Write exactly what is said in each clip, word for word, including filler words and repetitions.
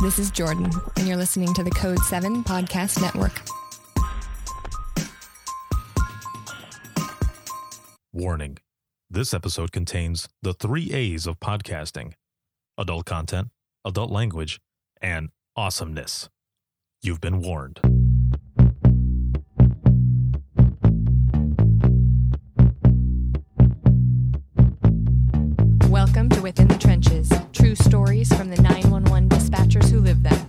this is Jordan, and you're listening to the Code seven Podcast Network. Warning. This episode contains the three A's of podcasting: adult content, adult language, and awesomeness. You've been warned. Welcome to Within the Trenches, true stories from the nine one one dispatchers who live them.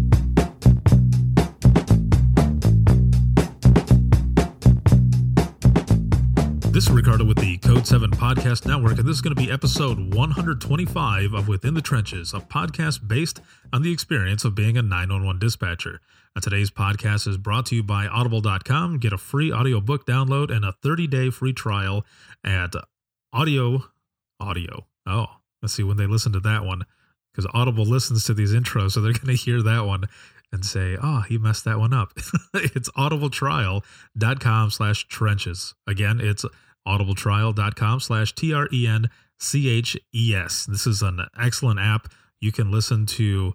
This is Ricardo with the Code seven Podcast Network, and this is going to be episode one hundred twenty-five of Within the Trenches, a podcast based on the experience of being a nine one one dispatcher. Now, today's podcast is brought to you by audible dot com. Get a free audiobook download and a thirty-day free trial at audio, audio. Oh, let's see when they listen to that one, because Audible listens to these intros, so they're going to hear that one and say, oh, he messed that one up. It's audibletrial.com slash trenches. Again, it's audibletrial.com slash T R E N C H E S. This is an excellent app. You can listen to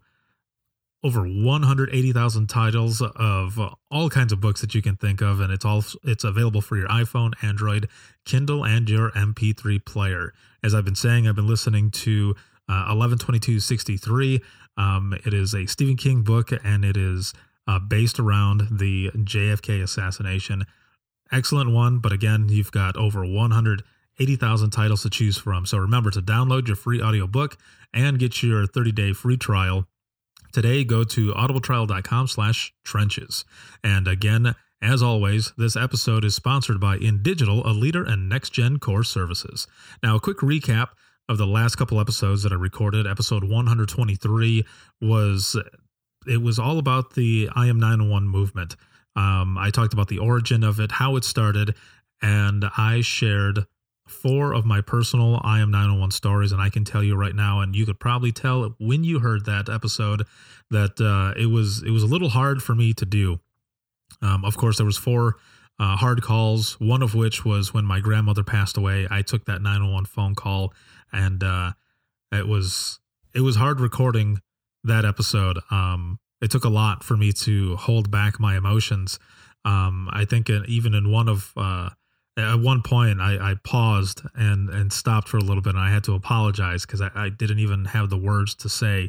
over one hundred eighty thousand titles of all kinds of books that you can think of, and it's all it's available for your iPhone, Android, Kindle, and your M P three player. As I've been saying, I've been listening to uh, eleven twenty-two sixty-three. Um, it is a Stephen King book, and it is uh, based around the J F K assassination. Excellent one, but again, you've got over one hundred eighty thousand titles to choose from. So remember to download your free audiobook and get your thirty-day free trial. Today, go to audibletrial.com slash trenches. And again, as always, this episode is sponsored by InDigital, a leader in next-gen core services. Now, a quick recap of the last couple episodes that I recorded. Episode one hundred twenty-three was, it was all about the I am nine one one movement. Um, I talked about the origin of it, how it started, and I shared four of my personal I am nine one one stories, and I can tell you right now, and you could probably tell when you heard that episode that uh, it was it was a little hard for me to do. Um, of course, there was four uh, hard calls, one of which was when my grandmother passed away. I took that nine one one phone call, and uh, it was it was hard recording that episode. Um, it took a lot for me to hold back my emotions. Um, I think even in one of uh, At one point, I, I paused and, and stopped for a little bit, and I had to apologize because I, I didn't even have the words to say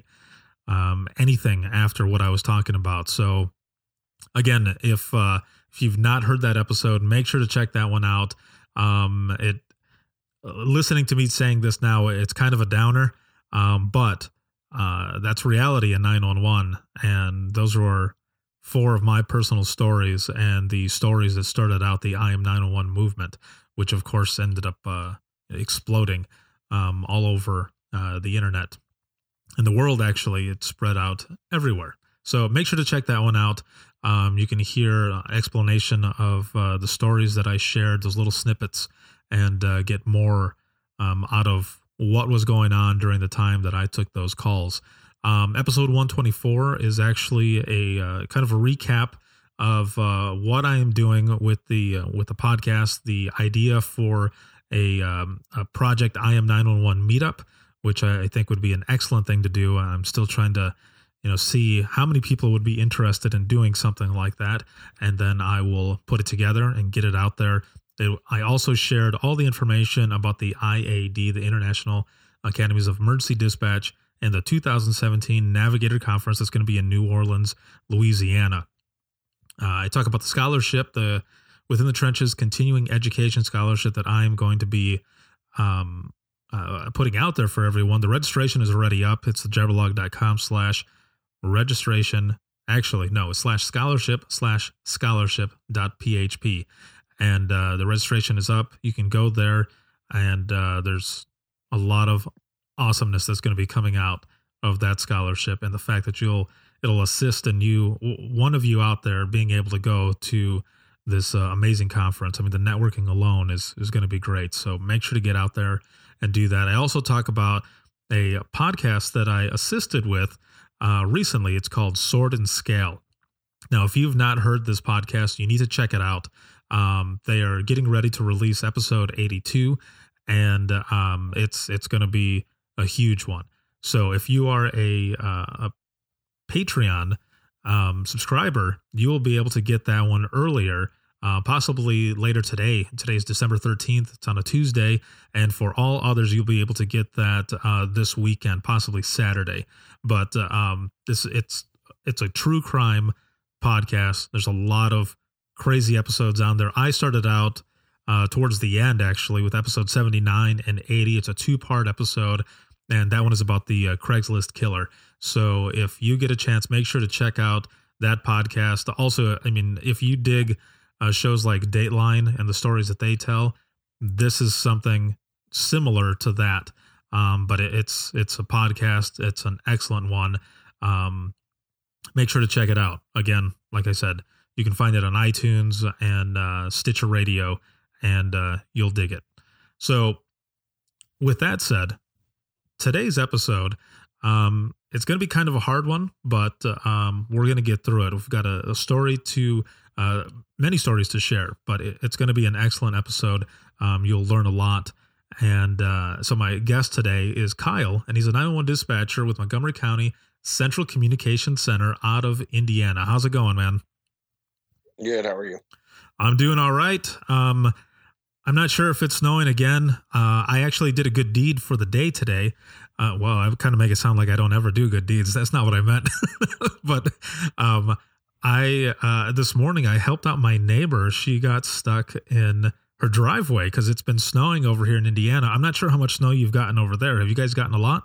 um, anything after what I was talking about. So, again, if uh, if you've not heard that episode, make sure to check that one out. Um, it listening to me saying this now, it's kind of a downer, um, but uh, that's reality in nine one one, and those were four of my personal stories and the stories that started out the I am nine one one movement, which of course ended up uh, exploding um, all over uh, the internet and the world. Actually, it spread out everywhere. So make sure to check that one out. Um, you can hear uh, explanation of uh, the stories that I shared, those little snippets, and uh, get more um, out of what was going on during the time that I took those calls. Um, episode one twenty-four is actually a uh, kind of a recap of uh, what I am doing with the uh, with the podcast. The idea for a, um, a project I am nine one one meetup, which I think would be an excellent thing to do. I'm still trying to, you know, see how many people would be interested in doing something like that, and then I will put it together and get it out there. It, I also shared all the information about the I A D, the International Academies of Emergency Dispatch, and the two thousand seventeen Navigator Conference that's going to be in New Orleans, Louisiana. Uh, I talk about the scholarship, the Within the Trenches continuing education scholarship that I'm going to be um, uh, putting out there for everyone. The registration is already up. It's the jabberlog.com slash registration. Actually, no, it's slash scholarship slash scholarship dot php. And uh, the registration is up. You can go there, and uh, there's a lot of awesomeness that's going to be coming out of that scholarship, and the fact that you'll it'll assist in you, one of you out there, being able to go to this uh, amazing conference. I mean, the networking alone is is going to be great. So make sure to get out there and do that. I also talk about a podcast that I assisted with uh, recently. It's called Sword and Scale. Now, if you've not heard this podcast, you need to check it out. Um, they are getting ready to release episode eighty-two, and um, it's it's going to be a huge one. So if you are a, uh, a Patreon um, subscriber, you will be able to get that one earlier, uh, possibly later today. Today's December thirteenth. It's on a Tuesday. And for all others, you'll be able to get that uh, this weekend, possibly Saturday. But uh, um, this it's it's a true crime podcast. There's a lot of crazy episodes on there. I started out uh, towards the end, actually, with episode seventy-nine and eighty. It's a two-part episode, and that one is about the uh, Craigslist killer. So if you get a chance, make sure to check out that podcast. Also, I mean, if you dig uh, shows like Dateline and the stories that they tell, this is something similar to that. Um, but it, it's it's a podcast. It's an excellent one. Um, make sure to check it out. Again, like I said, you can find it on iTunes and uh, Stitcher Radio, and uh, you'll dig it. So with that said, today's episode, um, it's going to be kind of a hard one, but uh, um, we're going to get through it. We've got a, a story to, uh, many stories to share, but it, it's going to be an excellent episode. Um, you'll learn a lot. And uh, so my guest today is Kyle, and he's a nine one one dispatcher with Montgomery County Central Communications Center out of Indiana. How's it going, man? Good. How are you? I'm doing all right. Um, I'm not sure if it's snowing again. Uh, I actually did a good deed for the day today. Uh, well, I kind of make it sound like I don't ever do good deeds. That's not what I meant. But um, I uh, this morning I helped out my neighbor. She got stuck in her driveway because it's been snowing over here in Indiana. I'm not sure how much snow you've gotten over there. Have you guys gotten a lot?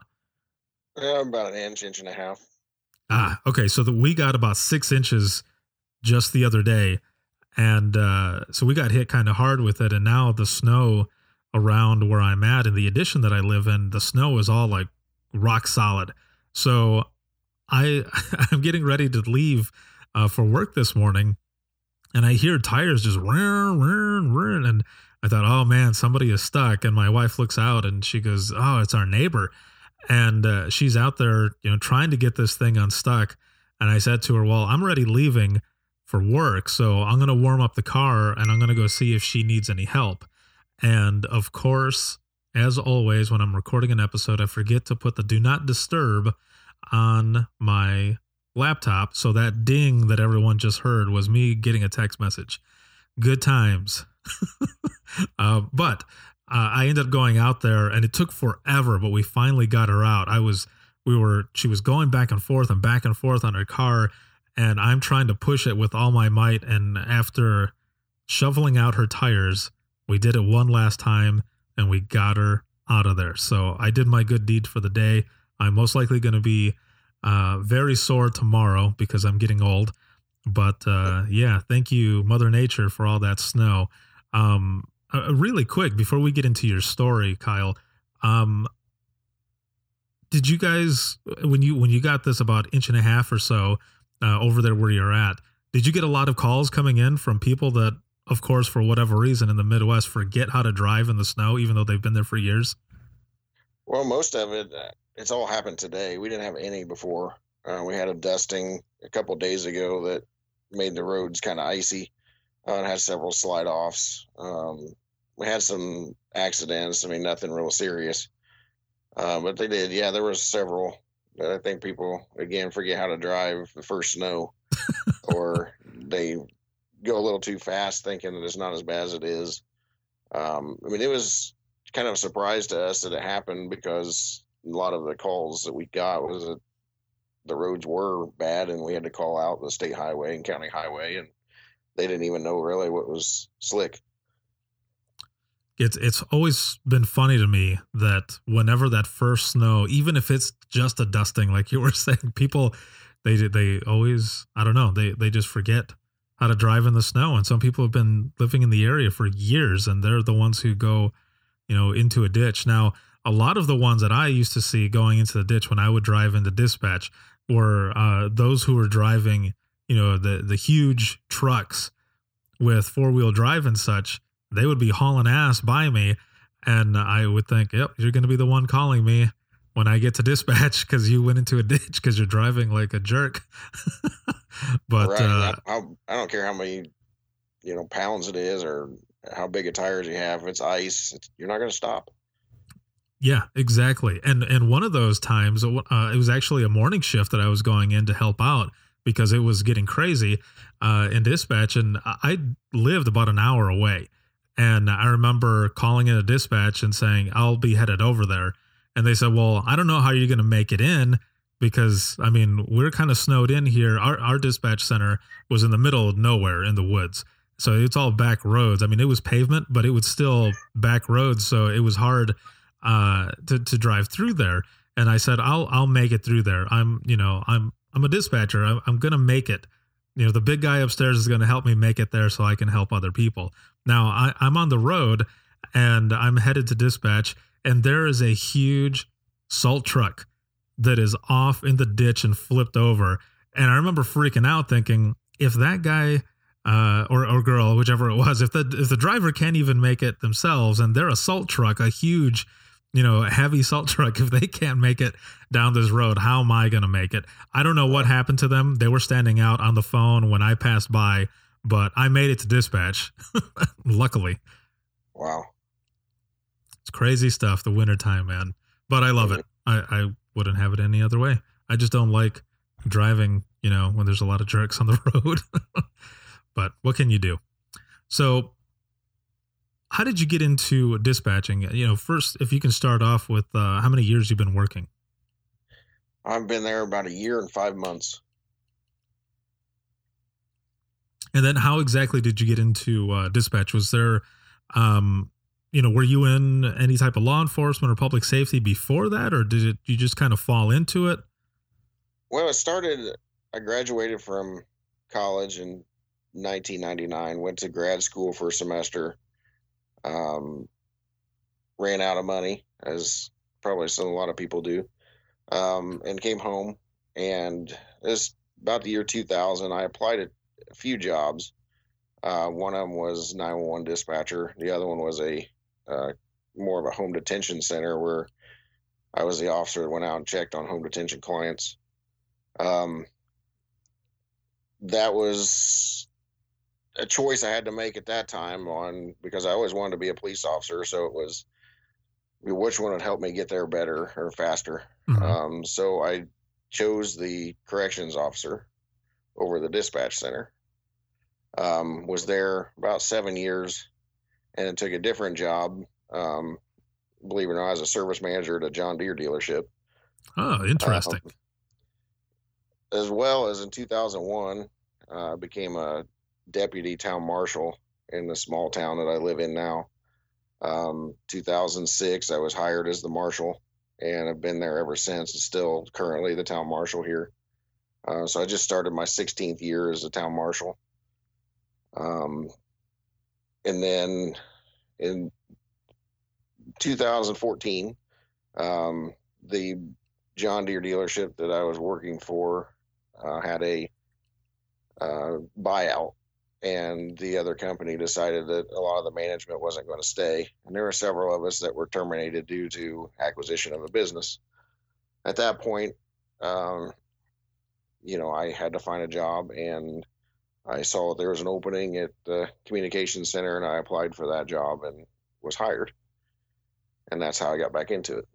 Uh, about an inch, inch and a half. Ah, okay. So the, we got about six inches just the other day. And uh, so we got hit kind of hard with it. And now the snow around where I'm at in the addition that I live in, the snow is all like rock solid. So I, I'm getting ready to leave uh, for work this morning, and I hear tires just rrr, rrr, rrr, and I thought, oh man, somebody is stuck. And my wife looks out and she goes, oh, it's our neighbor. And uh, she's out there, you know, trying to get this thing unstuck. And I said to her, well, I'm already leaving for work, so I'm going to warm up the car and I'm going to go see if she needs any help. And of course, as always, when I'm recording an episode, I forget to put the do not disturb on my laptop. So that ding that everyone just heard was me getting a text message. Good times. uh, but uh, I ended up going out there, and it took forever, but we finally got her out. I was, we were, she was going back and forth and back and forth on her car, and I'm trying to push it with all my might. And after shoveling out her tires, we did it one last time and we got her out of there. So I did my good deed for the day. I'm most likely going to be uh, very sore tomorrow because I'm getting old. But uh, yeah, thank you, Mother Nature, for all that snow. Um, uh, really quick, before we get into your story, Kyle, um, did you guys, when you when you got this about inch and a half or so uh, over there where you're at, did you get a lot of calls coming in from people that, of course, for whatever reason in the Midwest, forget how to drive in the snow, even though they've been there for years? Well, most of it, it's all happened today. We didn't have any before. Uh, we had a dusting a couple of days ago that made the roads kind of icy uh, and had several slide offs. Um, we had some accidents. I mean, nothing real serious. Uh, but they did. Yeah, there was several. But I think people, again, forget how to drive the first snow or they go a little too fast thinking that it's not as bad as it is. Um, I mean, it was kind of a surprise to us that it happened because a lot of the calls that we got was that the roads were bad and we had to call out the state highway and county highway, and they didn't even know really what was slick. It's it's always been funny to me that whenever that first snow, even if it's just a dusting, like you were saying, people, they they always, I don't know, they, they just forget how to drive in the snow. And some people have been living in the area for years, and they're the ones who go, you know, into a ditch. Now, a lot of the ones that I used to see going into the ditch when I would drive into dispatch were uh, those who were driving, you know, the, the huge trucks with four-wheel drive and such. They would be hauling ass by me, and I would think, yep, you're going to be the one calling me when I get to dispatch because you went into a ditch because you're driving like a jerk. But right. uh, I, I don't care how many, you know, pounds it is or how big of tires you have. If it's ice, it's, you're not going to stop. Yeah, exactly. And and one of those times, uh, it was actually a morning shift that I was going in to help out because it was getting crazy uh, in dispatch, and I lived about an hour away. And I remember calling in a dispatch and saying, I'll be headed over there. And they said, well, I don't know how you're going to make it in because, I mean, we're kind of snowed in here. Our, our dispatch center was in the middle of nowhere in the woods. So it's all back roads. I mean, it was pavement, but it was still back roads. So it was hard uh, to, to drive through there. And I said, I'll, I'll make it through there. I'm, you know, I'm, I'm a dispatcher. I'm, I'm going to make it. You know, the big guy upstairs is going to help me make it there so I can help other people. Now I, I'm on the road and I'm headed to dispatch, and there is a huge salt truck that is off in the ditch and flipped over. And I remember freaking out thinking, if that guy uh, or, or girl, whichever it was, if the, if the driver can't even make it themselves and they're a salt truck, a huge, you know, heavy salt truck, if they can't make it down this road, how am I going to make it? I don't know what happened to them. They were standing out on the phone when I passed by, but I made it to dispatch. Luckily. Wow. It's crazy stuff, the wintertime, man. But I love it. I, I wouldn't have it any other way. I just don't like driving, you know, when there's a lot of jerks on the road. But what can you do? So how did you get into dispatching? You know, first, if you can start off with uh, how many years you've been working? I've been there about a year and five months. And then how exactly did you get into uh, dispatch? Was there, um, you know, were you in any type of law enforcement or public safety before that, or did it, you just kind of fall into it? Well, it started, I graduated from college in nineteen ninety-nine, went to grad school for a semester, um, ran out of money, as probably some, a lot of people do, um, and came home. And it was about the year two thousand. I applied at a few jobs. Uh, one of them was nine one one dispatcher. The other one was a uh, more of a home detention center where I was the officer that went out and checked on home detention clients. Um, that was a choice I had to make at that time on because I always wanted to be a police officer. So it was which one would help me get there better or faster. Mm-hmm. Um, so I chose the corrections officer over the dispatch center. Um, was there about seven years and then took a different job. Um, believe it or not, as a service manager at a John Deere dealership. Oh, interesting. Um, as well as in two thousand one, I uh, became a deputy town marshal in the small town that I live in now. Um, two thousand six, I was hired as the marshal and I've been there ever since. It's still currently the town marshal here. Uh, so I just started my sixteenth year as a town marshal. Um, and then in two thousand fourteen, um, the John Deere dealership that I was working for uh, had a uh, buyout, and the other company decided that a lot of the management wasn't going to stay. And there were several of us that were terminated due to acquisition of a business. At that point, um, you know, I had to find a job, and I saw there was an opening at the communications center, and I applied for that job and was hired. And that's how I got back into it.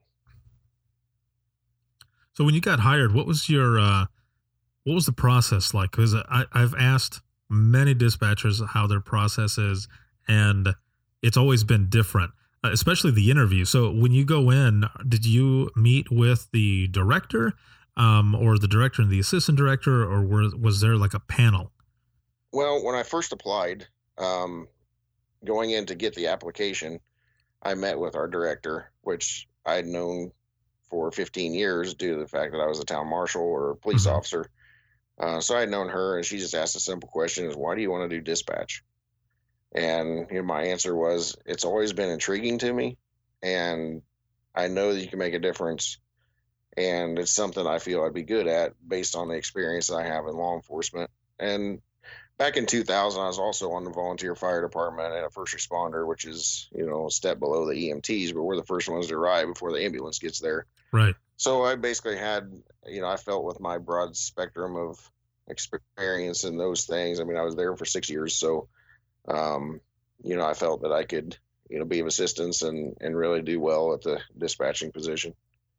So when you got hired, what was your, uh, what was the process like? Because I, I've asked many dispatchers how their process is, and it's always been different, especially the interview. So when you go in, did you meet with the director, um, or the director and the assistant director, or were, was there like a panel? Well, when I first applied, um, going in to get the application, I met with our director, which I had known for fifteen years due to the fact that I was a town marshal or a police mm-hmm. officer. Uh, so I had known her, and she just asked a simple question: "Is why do you want to do dispatch?" And you know, my answer was, "It's always been intriguing to me, and I know that you can make a difference, and it's something I feel I'd be good at based on the experience that I have in law enforcement." And back in two thousand, I was also on the volunteer fire department and a first responder, which is, you know, a step below the E M Ts, but we're the first ones to arrive before the ambulance gets there. Right. So I basically had, you know, I felt with my broad spectrum of experience in those things. I mean, I was there for six years. So, um, you know, I felt that I could, you know, be of assistance and, and really do well at the dispatching position.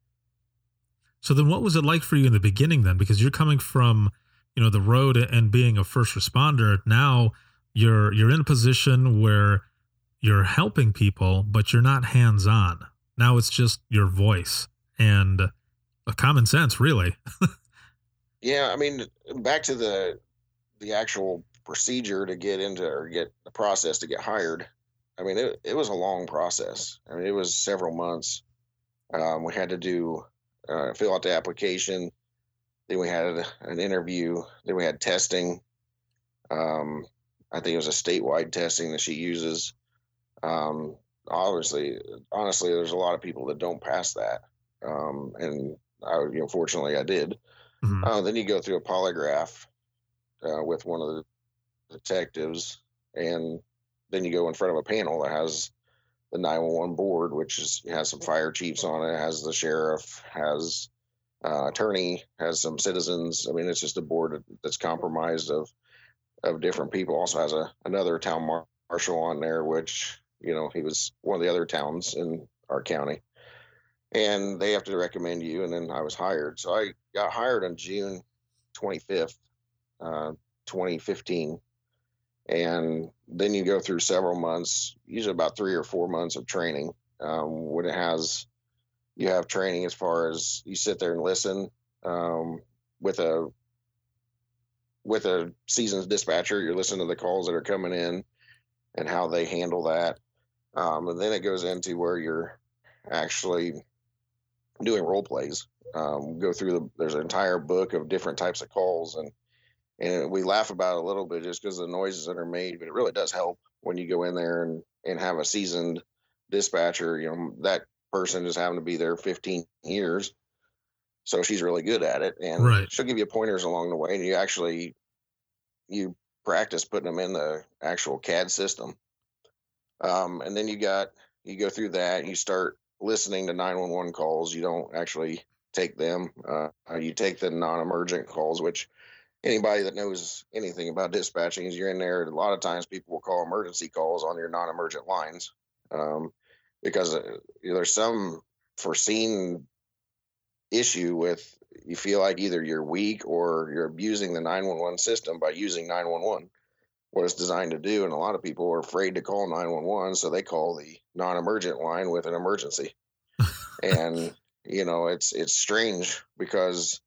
So then what was it like for you in the beginning then? Because you're coming from, you know, the road and being a first responder. Now you're, you're in a position where you're helping people, but you're not hands-on. Now it's just your voice and a common sense, really. Yeah. I mean, back to the, the actual procedure to get into or get the process to get hired. I mean, it, it was a long process. I mean, it was several months. Um, we had to do, uh, fill out the application. Then we had an interview. Then we had testing. Um, I think it was a statewide testing that she uses. Um, obviously, honestly, there's a lot of people that don't pass that. Um, and I, you know, fortunately I did. Mm-hmm. Uh, then you go through a polygraph, uh, with one of the detectives, and then you go in front of a panel that has the nine one one board, which is, has some fire chiefs on it, has the sheriff, has uh, attorney, has some citizens. I mean, it's just a board that's comprised of, of different people. Also has a, another town mar- marshal on there, which, you know, he was one of the other towns in our county, and they have to recommend you. And then I was hired. So I got hired on June twenty-fifth, uh, twenty fifteen. And then you go through several months, usually about three or four months of training. Um, when it has, you have training as far as you sit there and listen, um, with a, with a seasoned dispatcher, you're listening to the calls that are coming in and how they handle that. Um, and then it goes into where you're actually doing role plays. Um, go through the, there's an entire book of different types of calls, and And we laugh about it a little bit just because of the noises that are made, but it really does help when you go in there and, and have a seasoned dispatcher. You know, that person is having to be there fifteen years. So she's really good at it, and right. she'll give you pointers along the way, and you actually, you practice putting them in the actual C A D system. Um, and then you got, you go through that and you start listening to nine one one calls. You don't actually take them. Uh, you take the non-emergent calls, which, anybody that knows anything about dispatching is you're in there. A lot of times people will call emergency calls on your non-emergent lines, um, because uh, there's some foreseen issue with, you feel like either you're weak or you're abusing the nine one one system by using nine one one, what it's designed to do. And a lot of people are afraid to call nine one one, so they call the non-emergent line with an emergency. And, you know, it's, it's strange because,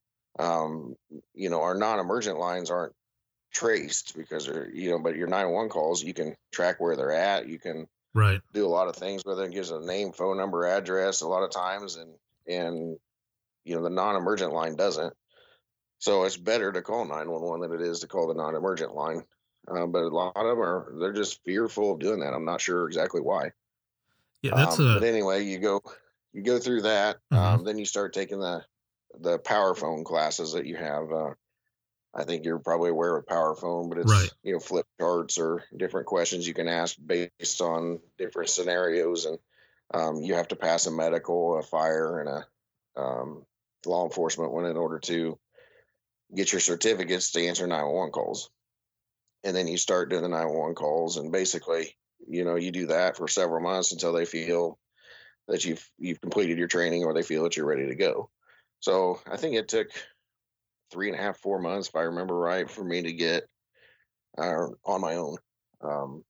um, you know, our non-emergent lines aren't traced because they're, you know, but your nine one one calls, you can track where they're at. You can right. do a lot of things with it. It gives a name, phone number, address a lot of times. And, and, you know, the non-emergent line doesn't. So it's better to call nine one one than it is to call the non-emergent line. Uh, but a lot of them are, they're just fearful of doing that. I'm not sure exactly why. Yeah, that's um, a... But anyway, you go, you go through that. Mm-hmm. Um, then you start taking the, the power phone classes that you have. Uh, I think you're probably aware of power phone, but it's, right. you know, flip charts or different questions you can ask based on different scenarios. And um, you have to pass a medical, a fire, and a um, law enforcement one in order to get your certificates to answer nine one one calls. And then you start doing the nine one one calls, and basically, you know, you do that for several months until they feel that you've, you've completed your training, or they feel that you're ready to go. So I think it took three and a half, four months, if I remember right, for me to get uh, on my own. Um,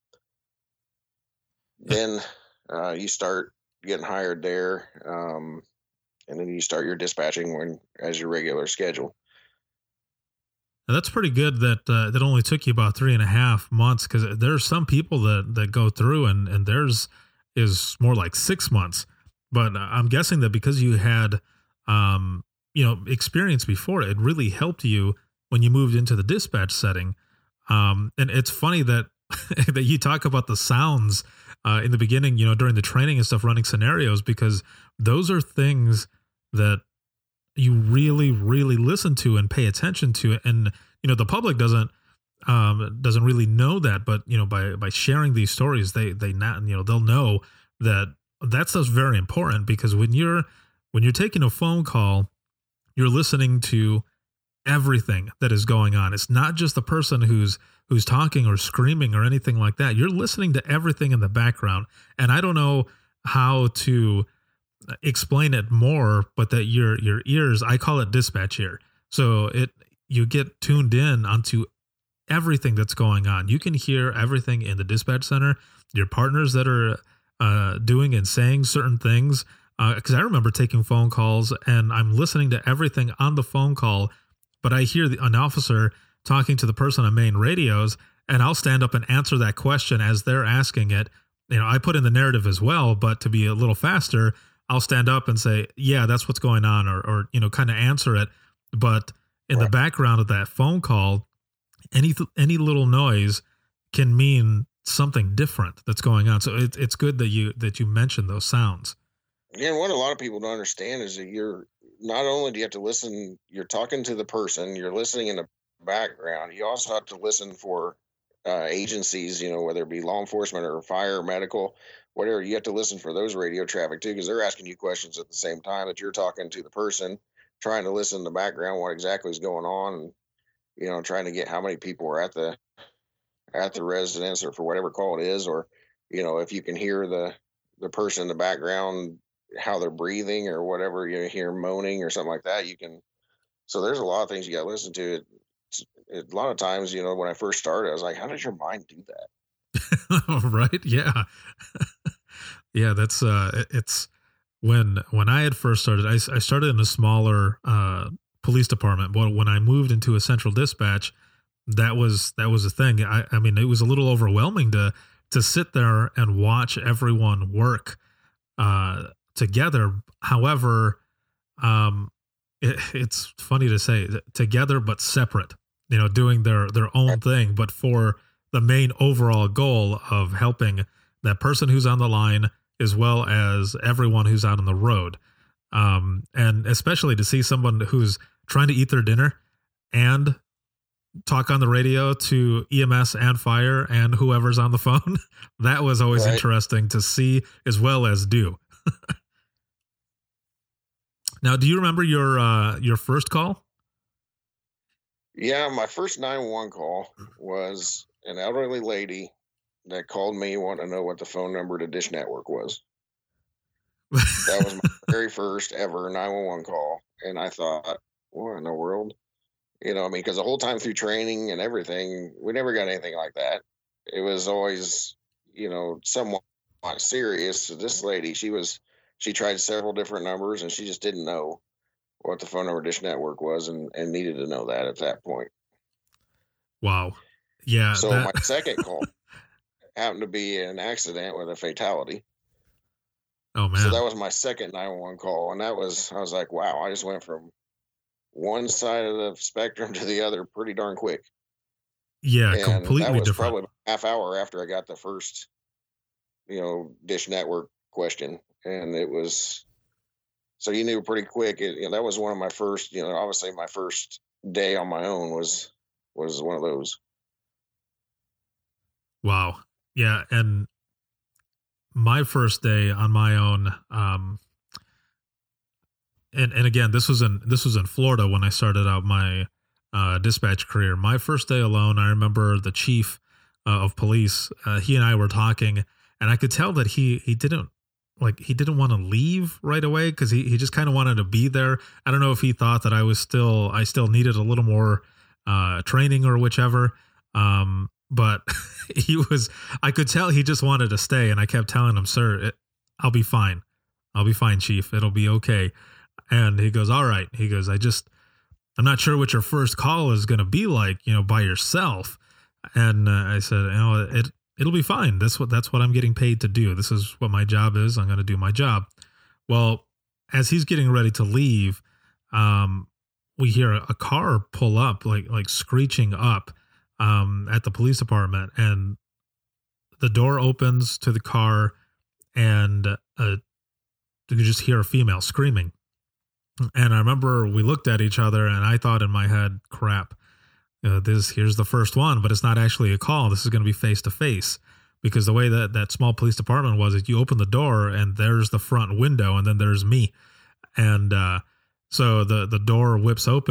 then uh, you start getting hired there, um, and then you start your dispatching when as your regular schedule. And that's pretty good that uh, that only took you about three and a half months, because there's some people that, that go through and, and theirs is more like six months. But I'm guessing that because you had um, you know, experience before, it really helped you when you moved into the dispatch setting. Um, and it's funny that that you talk about the sounds uh, in the beginning, you know, during the training and stuff, running scenarios, because those are things that you really, really listen to and pay attention to. And, you know, the public doesn't, um, doesn't really know that, but, you know, by, by sharing these stories, they, they not, you know, they'll know that that stuff's very important, because when you're, when you're taking a phone call, you're listening to everything that is going on. It's not just the person who's who's talking or screaming or anything like that. You're listening to everything in the background. And I don't know how to explain it more, but that your your ears, I call it dispatch ear. So it you get tuned in onto everything that's going on. You can hear everything in the dispatch center, your partners that are uh, doing and saying certain things. Because uh, I remember taking phone calls and I'm listening to everything on the phone call, but I hear the, an officer talking to the person on main radios, and I'll stand up and answer that question as they're asking it. You know, I put in the narrative as well, but to be a little faster, I'll stand up and say, yeah, that's what's going on, or, or you know, kind of answer it. But in right. the background of that phone call, any any little noise can mean something different that's going on. So it, it's good that you that you mentioned those sounds. Yeah, and what a lot of people don't understand is that you're not only do you have to listen, you're talking to the person, you're listening in the background. You also have to listen for uh, agencies, you know, whether it be law enforcement or fire, medical, whatever. You have to listen for those radio traffic too, because they're asking you questions at the same time that you're talking to the person, trying to listen in the background what exactly is going on, and you know, trying to get how many people are at the at the residence or for whatever call it is, or you know, if you can hear the the person in the background, how they're breathing or whatever, you hear moaning or something like that, you can. So there's a lot of things you got to listen to. It, it, a lot of times, you know, when I first started, I was like, how does your mind do that? Right. Yeah. Yeah. That's, uh, it's when, when I had first started, I, I started in a smaller, uh, police department, but when I moved into a central dispatch, that was, that was a thing. I, I mean, it was a little overwhelming to, to sit there and watch everyone work, uh, together. However, um, it, it's funny to say together, but separate, you know, doing their, their own thing, but for the main overall goal of helping that person who's on the line, as well as everyone who's out on the road. Um, and especially to see someone who's trying to eat their dinner and talk on the radio to E M S and fire and whoever's on the phone. That was always right. interesting to see as well as do. Now, do you remember your uh, your first call? Yeah, my first nine one one call was an elderly lady that called me wanting to know what the phone number to Dish Network was. That was my very first ever nine one one call. And I thought, what in the world? You know, I mean, because the whole time through training and everything, we never got anything like that. It was always, you know, somewhat serious. So this lady, she was... She tried several different numbers, and she just didn't know what the phone number Dish Network was, and, and needed to know that at that point. Wow. Yeah. So that... my second call happened to be an accident with a fatality. Oh, man. So that was my second nine one one call, and that was, I was like, wow, I just went from one side of the spectrum to the other pretty darn quick. Yeah, and completely that was different. Probably a half hour after I got the first, you know, Dish Network question. And it was, so you knew pretty quick. It, you know, that was one of my first, you know, obviously my first day on my own was, was one of those. Wow. Yeah. And my first day on my own, um, and, and again, this was in, this was in Florida when I started out my, uh, dispatch career. My first day alone, I remember the chief uh, of police, uh, he and I were talking, and I could tell that he, he didn't, like he didn't want to leave right away, because he, he just kind of wanted to be there. I don't know if he thought that I was still, I still needed a little more uh, training or whichever. Um, but he was, I could tell he just wanted to stay. And I kept telling him, sir, it, I'll be fine. I'll be fine, chief. It'll be okay. And he goes, all right. He goes, I just, I'm not sure what your first call is going to be like, you know, by yourself. And uh, I said, you know, it, It'll be fine. That's what that's what I'm getting paid to do. This is what my job is. I'm going to do my job. Well, as he's getting ready to leave, um, we hear a, a car pull up, like like screeching up um, at the police department, and the door opens to the car, and uh, you can just hear a female screaming. And I remember we looked at each other, and I thought in my head, crap. Uh, this here's the first one, but it's not actually a call. This is going to be face to face, because the way that that small police department was, is you open the door and there's the front window, and then there's me. And uh, so the, the door whips open,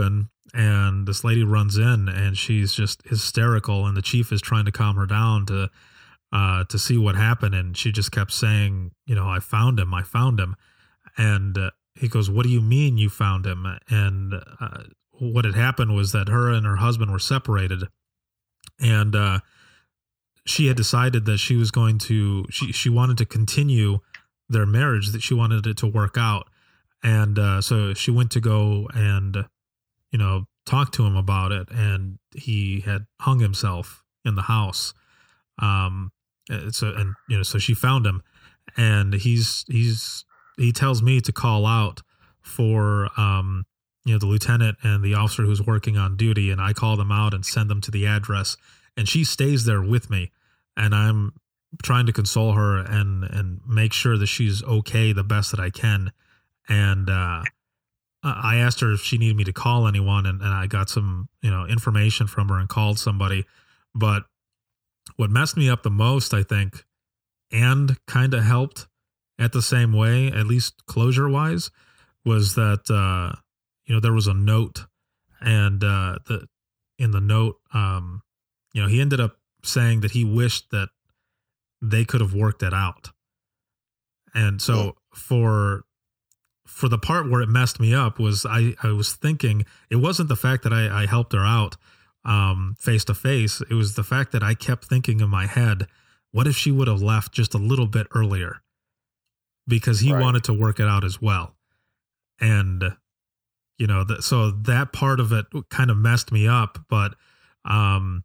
and this lady runs in, and she's just hysterical, and the chief is trying to calm her down to uh, to see what happened, and she just kept saying, you know, I found him, I found him, and uh, he goes, what do you mean you found him? And uh, what had happened was that her and her husband were separated, and uh, she had decided that she was going to, she, she wanted to continue their marriage, that she wanted it to work out. And uh, so she went to go and, you know, talk to him about it. And he had hung himself in the house. Um, so, and, you know, so she found him, and he's, he's, he tells me to call out for, um, you know, the lieutenant and the officer who's working on duty. And I call them out and send them to the address, and she stays there with me. And I'm trying to console her and, and make sure that she's okay the best that I can. And uh, I asked her if she needed me to call anyone, and, and I got some, you know, information from her and called somebody. But what messed me up the most, I think, and kind of helped at the same way, at least closure-wise, was that, uh, you know, there was a note, and uh, the in the note, um, you know, he ended up saying that he wished that they could have worked it out. And so for for the part where it messed me up was I, I was thinking, it wasn't the fact that I, I helped her out um, face to face. It was the fact that I kept thinking in my head, what if she would have left just a little bit earlier? Because he right. wanted to work it out as well. And, you know, th- so that part of it kind of messed me up. But um,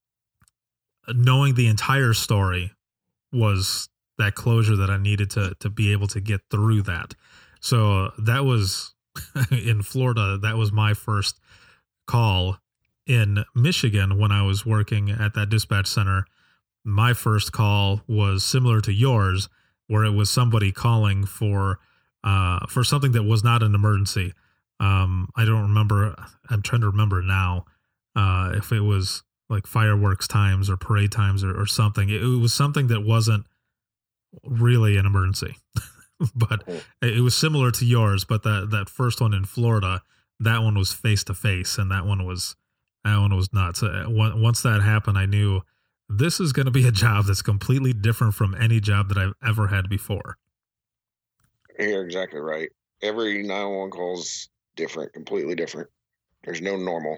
knowing the entire story was that closure that I needed to to be able to get through that. So that was in Florida. That was my first call. In Michigan, when I was working at that dispatch center, my first call was similar to yours, where it was somebody calling for uh, for something that was not an emergency. Um, I don't remember. I'm trying to remember now uh, if it was like fireworks times or parade times or, or something. It, it was something that wasn't really an emergency. But it was similar to yours, but that, that first one in Florida, that one was face to face, and that one was that one was nuts. Once that happened, I knew this is going to be a job that's completely different from any job that I've ever had before. You're exactly right. Every nine one one call is different, completely different. There's no normal.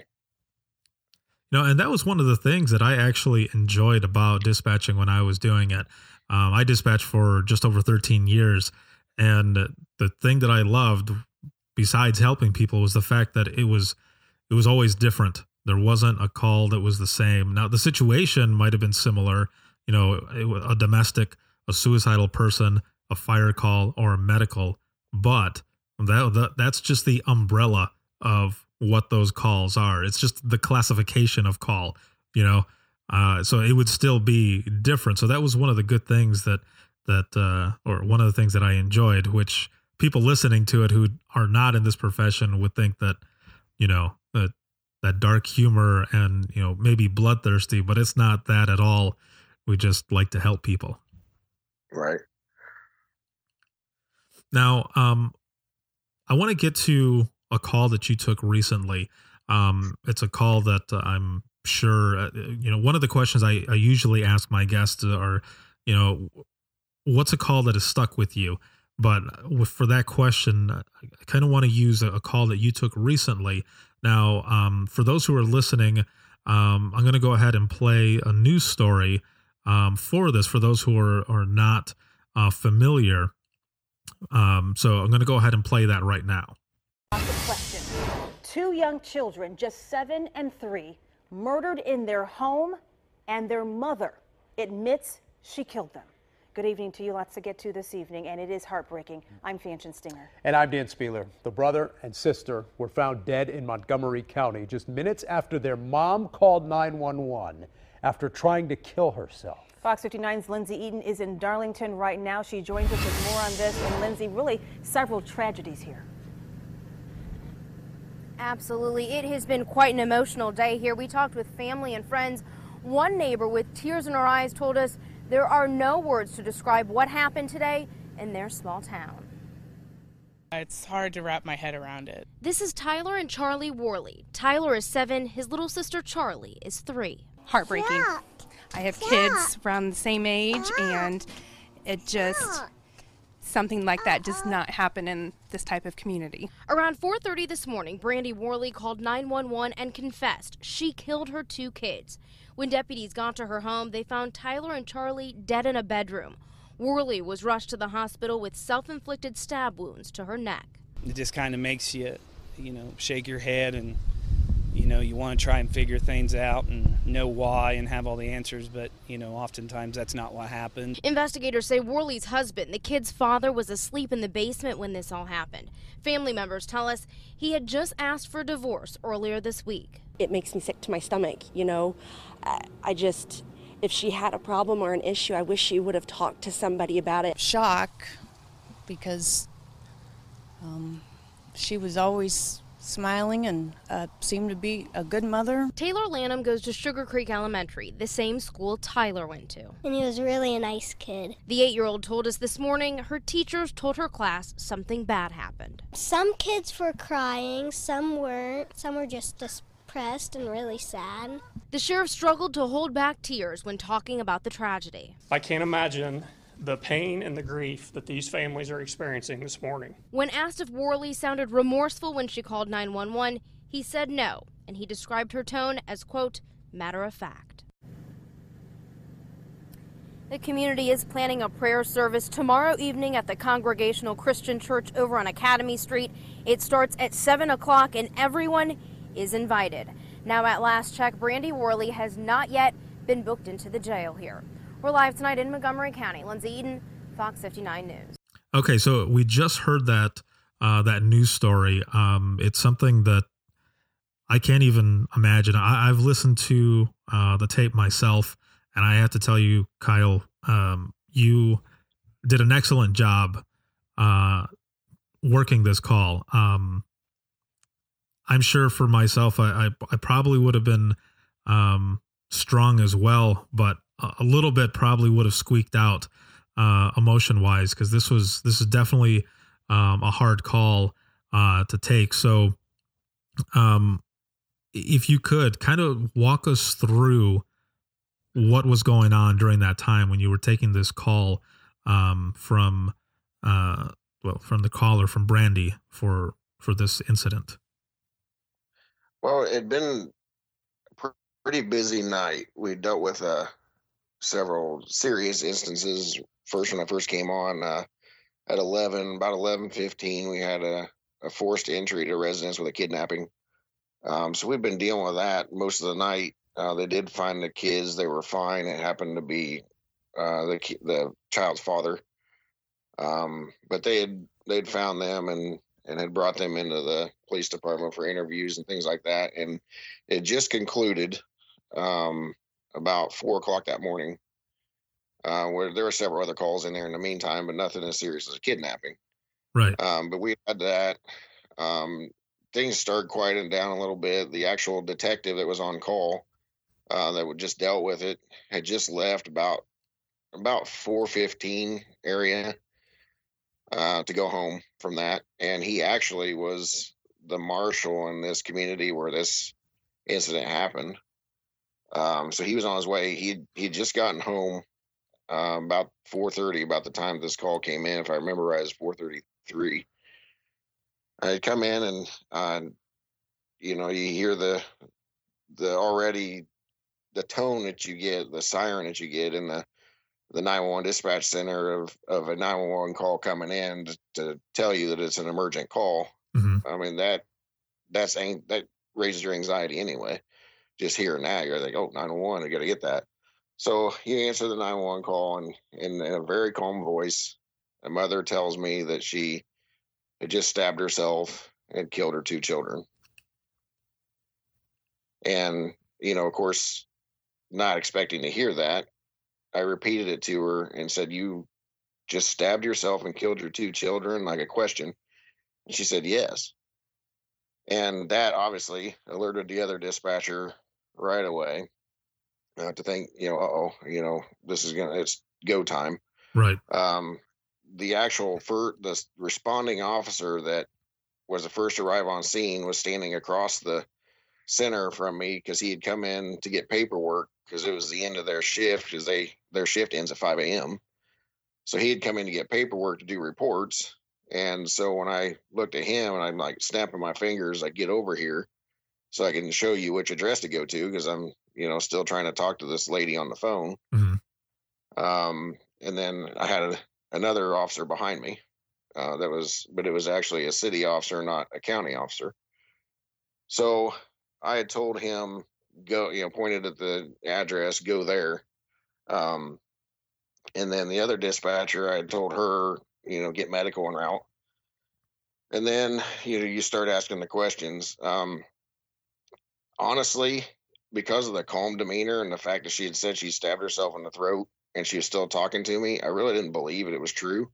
No, and that was one of the things that I actually enjoyed about dispatching when I was doing it. Um, I dispatched for just over thirteen years. And the thing that I loved, besides helping people, was the fact that it was it was always different. There wasn't a call that was the same. Now, the situation might have been similar, you know, a domestic, a suicidal person, a fire call, or a medical, but that, that that's just the umbrella of what those calls are. It's just the classification of call, you know. Uh, so it would still be different. So that was one of the good things that that, uh, or one of the things that I enjoyed, which people listening to it who are not in this profession would think that, you know, that that dark humor and, you know, maybe bloodthirsty, but it's not that at all. We just like to help people. Right. Now, um, I want to get to a call that you took recently. Um, it's a call that I'm sure, uh, you know, one of the questions I, I usually ask my guests are, you know, what's a call that has stuck with you? But for that question, I kind of want to use a, a call that you took recently. Now, um, for those who are listening, um, I'm going to go ahead and play a news story um, for this, for those who are, are not uh, familiar. Um, so I'm going to go ahead and play that right now. Question. Two young children, just seven and three, murdered in their home, and their mother admits she killed them. Good evening to you. Lots to get to this evening, and it is heartbreaking. I'm Fanchon Stinger. And I'm Dan Spieler. The brother and sister were found dead in Montgomery County just minutes after their mom called nine one one after trying to kill herself. Fox fifty-nine's Lindsay Eaton is in Darlington right now. She joins us with more on this. And Lindsay, really several tragedies here. Absolutely. It has been quite an emotional day here. We talked with family and friends. One neighbor with tears in her eyes told us there are no words to describe what happened today in their small town. It's hard to wrap my head around it. This is Tyler and Charlie Worley. Tyler is seven. His little sister Charlie is three. Heartbreaking. I have kids around the same age, and it just, something like that does not happen in this type of community. Around four thirty this morning, Brandy Worley called nine one one and confessed she killed her two kids. When deputies got to her home, they found Tyler and Charlie dead in a bedroom. Worley was rushed to the hospital with self-inflicted stab wounds to her neck. It just kind of makes you, you know, shake your head, and, you know, you want to try and figure things out and know why and have all the answers, but, you know, oftentimes that's not what happened. Investigators say Worley's husband, the kid's father, was asleep in the basement when this all happened. Family members tell us he had just asked for divorce earlier this week. It makes me sick to my stomach, you know. I, I just... If she had a problem or an issue, I wish she would have talked to somebody about it. Shock, because um, she was always smiling and uh, seemed to be a good mother. Taylor Lanham goes to Sugar Creek Elementary, the same school Tyler went to. And he was really a nice kid. The eight-year-old told us this morning her teachers told her class something bad happened. Some kids were crying, some weren't, some were just depressed and really sad. The sheriff struggled to hold back tears when talking about the tragedy. I can't imagine the pain and the grief that these families are experiencing this morning. When asked if Worley sounded remorseful when she called nine one one, he said no, and he described her tone as, quote, matter of fact. The community is planning a prayer service tomorrow evening at the Congregational Christian Church over on Academy Street. It starts at seven o'clock, and everyone is invited. Now, at last check, Brandy Worley has not yet been booked into the jail here. We're live tonight in Montgomery County. Lindsay Eden, Fox fifty-nine News. Okay, so we just heard that uh, that news story. Um, it's something that I can't even imagine. I, I've listened to uh, the tape myself, and I have to tell you, Kyle, um, you did an excellent job uh, working this call. Um, I'm sure for myself, I, I, I probably would have been um, strong as well, but a little bit probably would have squeaked out uh, emotion-wise, because this was this is definitely um, a hard call uh, to take. So, um, if you could kind of walk us through what was going on during that time when you were taking this call um, from uh, well from the caller from Brandy for for this incident. Well, it'd been a pretty busy night. We dealt with uh, several serious instances. First, when I first came on uh, at eleven, about eleven fifteen, we had a, a forced entry to a residence with a kidnapping. Um, so we've been dealing with that most of the night. Uh, they did find the kids. They were fine. It happened to be uh, the the child's father. Um, but they had they'd found them and and had brought them into the police department for interviews and things like that. And it just concluded um, about four o'clock that morning, uh, where there were several other calls in there in the meantime, but nothing as serious as a kidnapping. Right. Um, but we had that. Um, things started quieting down a little bit. The actual detective that was on call uh, that would just dealt with it had just left about about four fifteen area. Uh, to go home from that. And he actually was the marshal in this community where this incident happened. Um, so he was on his way. He'd, he'd just gotten home uh, about four thirty, about the time this call came in. If I remember right, it was four thirty-three. I'd come in and, uh, you know, you hear the, the already, the tone that you get, the siren that you get in the, the nine one one dispatch center of, of a nine one one call coming in to, to tell you that it's an emergent call. Mm-hmm. I mean, that that's that raises your anxiety anyway. Just hearing that, you're like, oh, nine one one, I got to get that. So you answer the nine one one call, and in a very calm voice, a mother tells me that she had just stabbed herself and killed her two children. And, you know, of course, not expecting to hear that, I repeated it to her and said, you just stabbed yourself and killed your two children, like a question. And she said, yes. And that obviously alerted the other dispatcher right away uh, to think, you know, uh-oh, you know, this is going to, it's go time. Right. Um, the actual fir- the responding officer that was the first to arrive on scene was standing across the center from me because he had come in to get paperwork because it was the end of their shift because they their shift ends at five a.m. So he had come in to get paperwork to do reports. And so when I looked at him and I'm like snapping my fingers, like, get over here so I can show you which address to go to because I'm, you know, still trying to talk to this lady on the phone. Mm-hmm. Um, and then I had a, another officer behind me. Uh, that was, but it was actually a city officer, not a county officer. So I had told him, go, you know, pointed at the address, go there. Um, and then the other dispatcher, I had told her, you know, get medical en route. And then, you know, you start asking the questions. Um, honestly, because of the calm demeanor and the fact that she had said she stabbed herself in the throat and she was still talking to me, I really didn't believe it, it was true.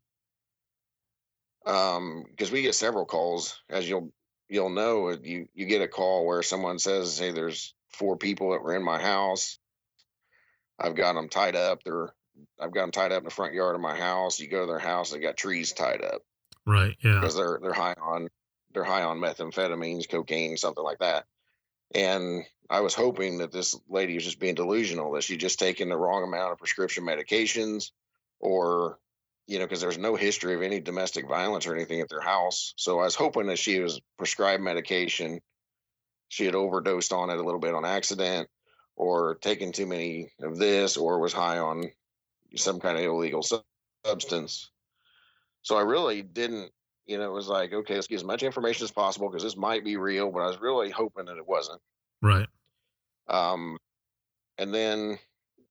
Um, because we get several calls, as you'll you'll know, you you get a call where someone says, "Hey, there's four people that were in my house. I've got them tied up. They're I've got them tied up in the front yard of my house." You go to their house, they got trees tied up. Right. Yeah. Because they're they're high on they're high on methamphetamines, cocaine, something like that. And I was hoping that this lady was just being delusional, that she'd just taken the wrong amount of prescription medications, or, you know, because there's no history of any domestic violence or anything at their house. So I was hoping that she was prescribed medication, she had overdosed on it a little bit on accident, or taken too many of this, or was high on some kind of illegal su- substance. So I really didn't, you know, it was like, okay, let's get as much information as possible because this might be real, but I was really hoping that it wasn't. Right. Um, and then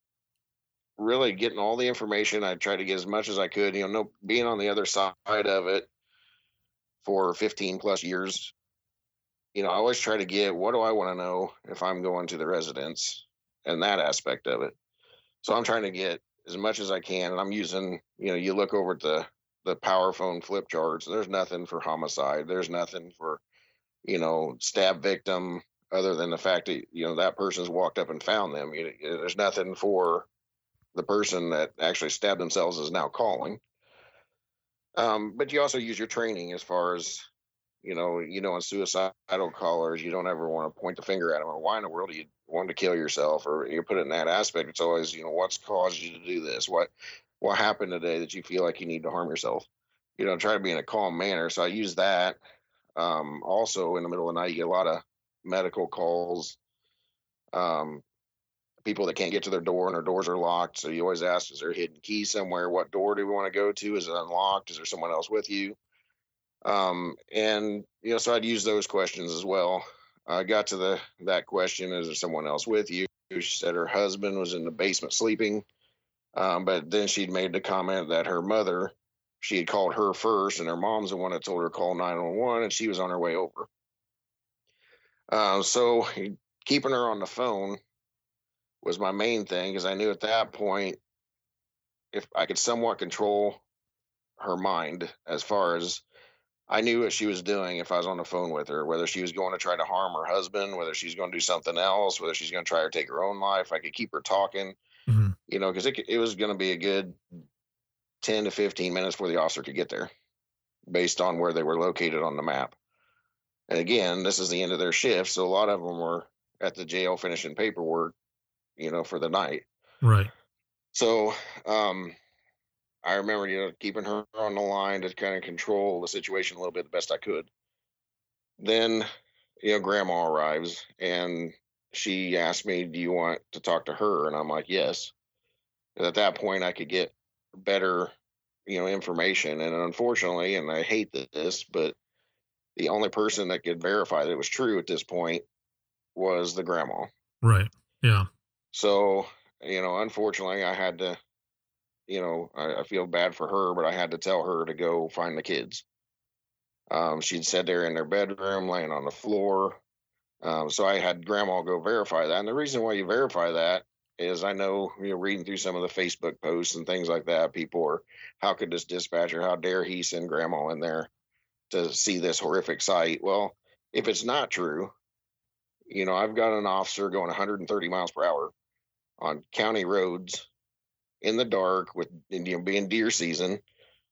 really getting all the information, I tried to get as much as I could, you know, no, being on the other side of it for fifteen plus years, you know, I always try to get, what do I want to know if I'm going to the residence and that aspect of it. So I'm trying to get as much as I can. And I'm using, you know, you look over at the, the power phone flip charts, there's nothing for homicide. There's nothing for, you know, stab victim other than the fact that, you know, that person's walked up and found them. You know, there's nothing for the person that actually stabbed themselves is now calling. Um, but you also use your training as far as, you know, you know, on suicidal callers, you don't ever want to point the finger at them or why in the world do you want to kill yourself, or you put it in that aspect. It's always, you know, what's caused you to do this? What, what happened today that you feel like you need to harm yourself? You know, try to be in a calm manner. So I use that. Um, also in the middle of the night, you get a lot of medical calls. Um, people that can't get to their door and their doors are locked. So you always ask, is there a hidden key somewhere? What door do we want to go to? Is it unlocked? Is there someone else with you? Um, and, you know, so I'd use those questions as well. I got to the, that question, is there someone else with you? She said her husband was in the basement sleeping. Um, but then she'd made the comment that her mother, she had called her first and her mom's the one that told her to call nine one one and she was on her way over. Uh, so keeping her on the phone was my main thing, because I knew at that point, if I could somewhat control her mind, as far as I knew what she was doing if I was on the phone with her, whether she was going to try to harm her husband, whether she's going to do something else, whether she's going to try to take her own life, I could keep her talking, mm-hmm. you know, because it, it was going to be a good ten to fifteen minutes before the officer could get there based on where they were located on the map. And again, this is the end of their shift, so a lot of them were at the jail finishing paperwork, you know, for the night. Right. So um, I remember, you know, keeping her on the line to kind of control the situation a little bit the best I could. Then, you know, grandma arrives and she asked me, do you want to talk to her? And I'm like, yes. And at that point I could get better, you know, information. And unfortunately, and I hate this, but the only person that could verify that it was true at this point was the grandma. Right. Yeah. So, you know, unfortunately I had to, you know, I, I feel bad for her, but I had to tell her to go find the kids. Um, she'd sat there in their bedroom, laying on the floor. Um, so I had grandma go verify that. And the reason why you verify that is I know, you know, reading through some of the Facebook posts and things like that, people are, how could this dispatcher, how dare he send grandma in there to see this horrific sight? Well, if it's not true, you know, I've got an officer going one hundred thirty miles per hour on county roads in the dark with, you know, being deer season,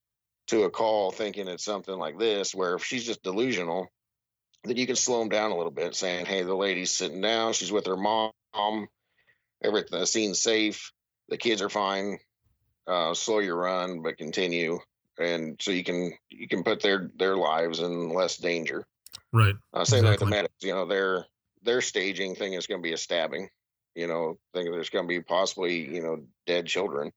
to a call thinking it's something like this, where if she's just delusional, then you can slow them down a little bit, saying, hey, the lady's sitting down, she's with her mom, everything, the scene's safe, the kids are fine, uh, slow your run, but continue. And so you can you can put their their lives in less danger. Right. Uh, same exactly. like the medics, you know, their their staging thing is going to be a stabbing, you know, thinking there's going to be possibly, you know, dead children.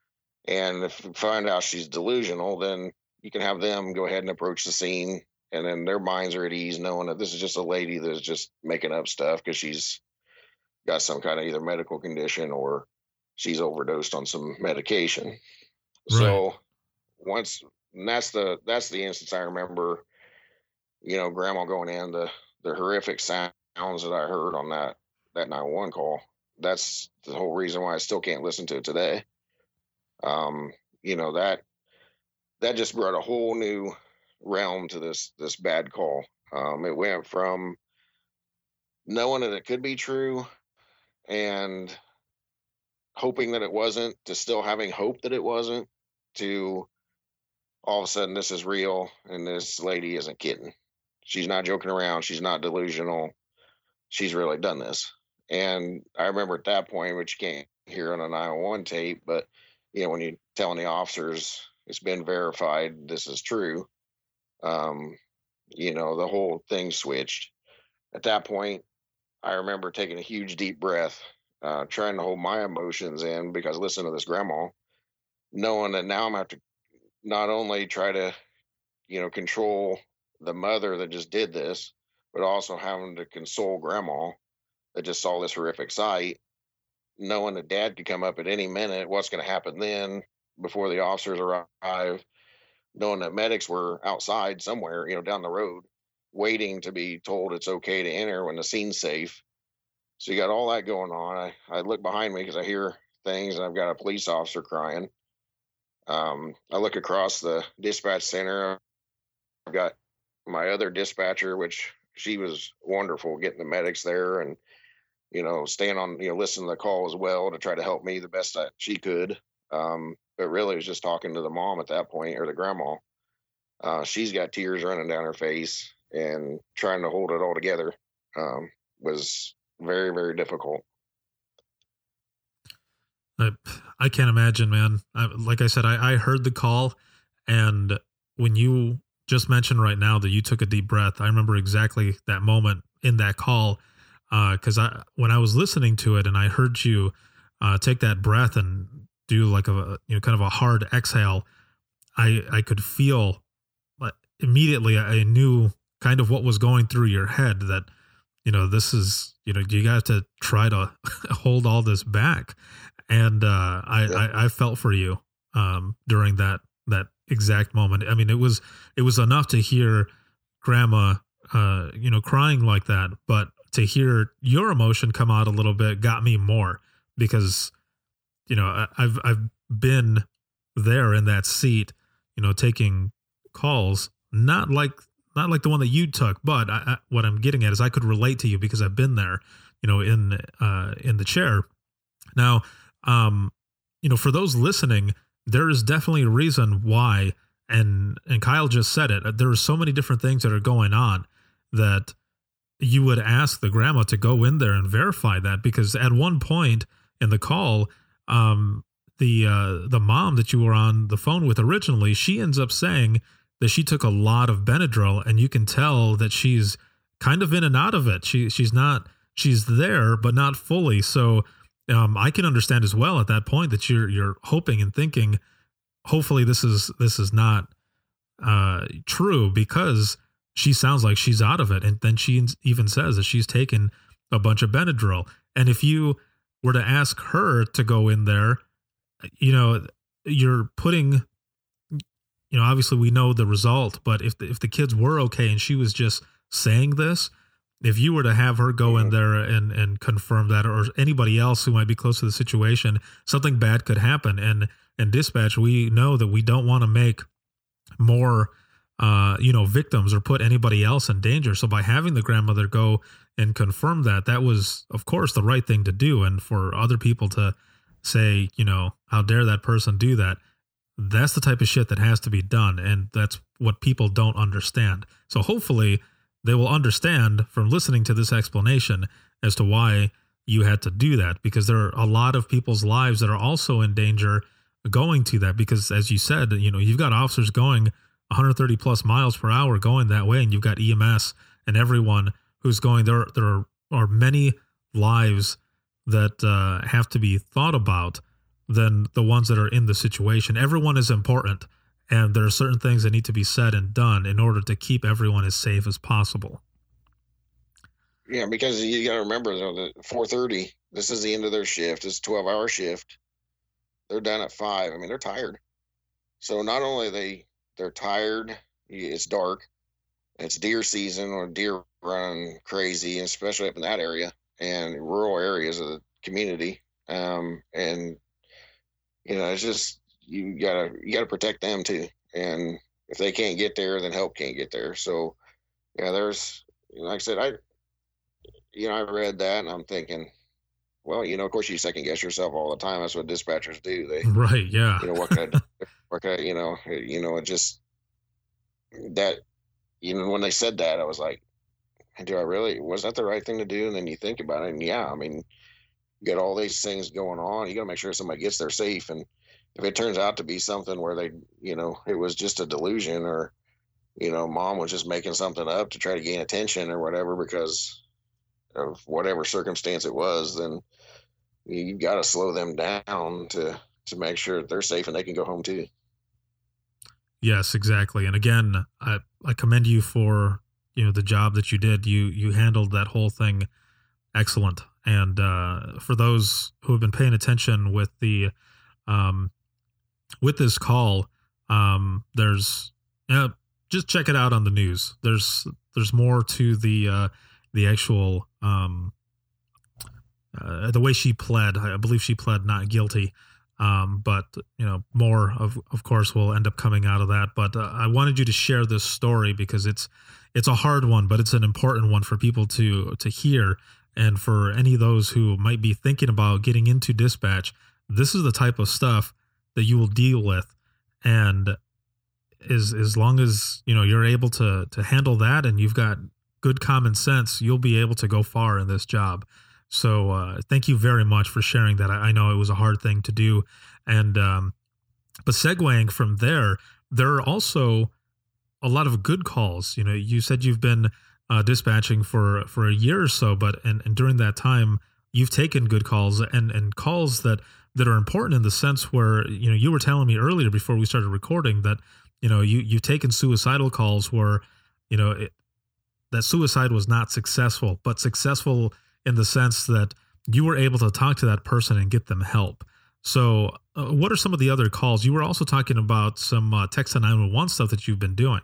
And if you find out she's delusional, then you can have them go ahead and approach the scene, and then their minds are at ease knowing that this is just a lady that's just making up stuff because she's got some kind of either medical condition or she's overdosed on some medication. Right. So once, and that's the that's the instance I remember, you know, grandma going in, the the horrific sounds that I heard on that that nine one one call. That's the whole reason why I still can't listen to it today. Um, you know, that that just brought a whole new realm to this this bad call. Um, it went from knowing that it could be true and hoping that it wasn't, to still having hope that it wasn't, to all of a sudden this is real and this lady isn't kidding. She's not joking around. She's not delusional. She's really done this. And I remember at that point, which you can't hear on a nine one one tape, but you know, when you're telling the officers it's been verified, this is true, um, you know, the whole thing switched. At that point, I remember taking a huge deep breath, uh, trying to hold my emotions in, because listen to this grandma, knowing that now I'm going to have to not only try to, you know, control the mother that just did this, but also having to console grandma that just saw this horrific sight, knowing that dad could come up at any minute, what's going to happen then before the officers arrive, knowing that medics were outside somewhere, you know, down the road, waiting to be told it's okay to enter when the scene's safe. So you got all that going on. I, I look behind me because I hear things, and I've got a police officer crying. Um, I look across the dispatch center. I've got my other dispatcher, which she was wonderful getting the medics there and, you know, staying on, you know, listening to the call as well to try to help me the best that she could. Um, but really it was just talking to the mom at that point, or the grandma. Uh, she's got tears running down her face, and trying to hold it all together um, was very, very difficult. I, I can't imagine, man. I, like I said, I, I heard the call, and when you just mentioned right now that you took a deep breath, I remember exactly that moment in that call. Uh, cause I, when I was listening to it and I heard you, uh, take that breath and do like a, you know, kind of a hard exhale, I, I could feel like immediately I knew kind of what was going through your head, that, you know, this is, you know, you got to try to hold all this back. And, uh, I, yeah. I, I felt for you, um, during that, that exact moment. I mean, it was, it was enough to hear grandma, uh, you know, crying like that, but to hear your emotion come out a little bit got me more, because, you know, I, I've, I've been there in that seat, you know, taking calls, not like, not like the one that you took, but I, I, what I'm getting at is I could relate to you because I've been there, you know, in, uh, in the chair. Now, um, you know, for those listening, there is definitely a reason why, and, and Kyle just said it, there are so many different things that are going on that you would ask the grandma to go in there and verify that, because at one point in the call, um, the, uh, the mom that you were on the phone with originally, she ends up saying that she took a lot of Benadryl, and you can tell that she's kind of in and out of it. She, she's not, she's there, but not fully. So, um, I can understand as well at that point that you're, you're hoping and thinking, hopefully this is, this is not, uh, true, because she sounds like she's out of it. And then she even says that she's taken a bunch of Benadryl. And if you were to ask her to go in there, you know, you're putting, you know, obviously we know the result, but if the, if the kids were okay and she was just saying this, if you were to have her go in there and, and confirm that, or anybody else who might be close to the situation, something bad could happen. And in dispatch, we know that we don't want to make more Uh, you know, victims or put anybody else in danger. So by having the grandmother go and confirm that, that was, of course, the right thing to do. And for other people to say, you know, how dare that person do that? That's the type of shit that has to be done, and that's what people don't understand. So hopefully they will understand from listening to this explanation as to why you had to do that, because there are a lot of people's lives that are also in danger going to that, because as you said, you know, you've got officers going one hundred thirty plus miles per hour going that way, and you've got E M S and everyone who's going there. There are, are many lives that uh, have to be thought about than the ones that are in the situation. Everyone is important, and there are certain things that need to be said and done in order to keep everyone as safe as possible. Yeah, because you got to remember, though, that four thirty, this is the end of their shift. It's a twelve-hour shift. They're done at five. I mean, they're tired. So not only they they're tired, it's dark, it's deer season or deer run crazy, especially up in that area and rural areas of the community. Um, and you know, it's just you gotta you gotta protect them too. And if they can't get there, then help can't get there. So yeah, there's like I said, I you know I read that and I'm thinking, well, you know, of course you second guess yourself all the time. That's what dispatchers do. They right, yeah. You know what can I do? What can I, you know, you know, it just that you know when they said that, I was like, do I really? Was that the right thing to do? And then you think about it, and yeah, I mean, you got all these things going on. You got to make sure somebody gets there safe. And if it turns out to be something where they, you know, it was just a delusion, or you know, mom was just making something up to try to gain attention or whatever because of whatever circumstance it was, then you got to slow them down to to make sure that they're safe and they can go home too. Yes, exactly. And again, I, I commend you for, you know, the job that you did. You you handled that whole thing excellent. And uh, for those who have been paying attention with the um, with this call, um, there's uh, just check it out on the news. There's there's more to the uh, the actual um, uh, the way she pled. I believe she pled not guilty. Um, but, you know, more of, of course will end up coming out of that. But uh, I wanted you to share this story because it's, it's a hard one, but it's an important one for people to, to hear. And for any of those who might be thinking about getting into dispatch, this is the type of stuff that you will deal with. And as, as long as, you know, you're able to, to handle that and you've got good common sense, you'll be able to go far in this job. So uh, thank you very much for sharing that. I, I know it was a hard thing to do. And um, but segueing from there, there are also a lot of good calls. You know, you said you've been uh, dispatching for, for a year or so, but and, and during that time, you've taken good calls and, and calls that, that are important in the sense where, you know, you were telling me earlier before we started recording that, you know, you, you've taken suicidal calls where, you know, it, that suicide was not successful, but successful in the sense that you were able to talk to that person and get them help. So uh, what are some of the other calls? You were also talking about some uh, text to nine one one stuff that you've been doing.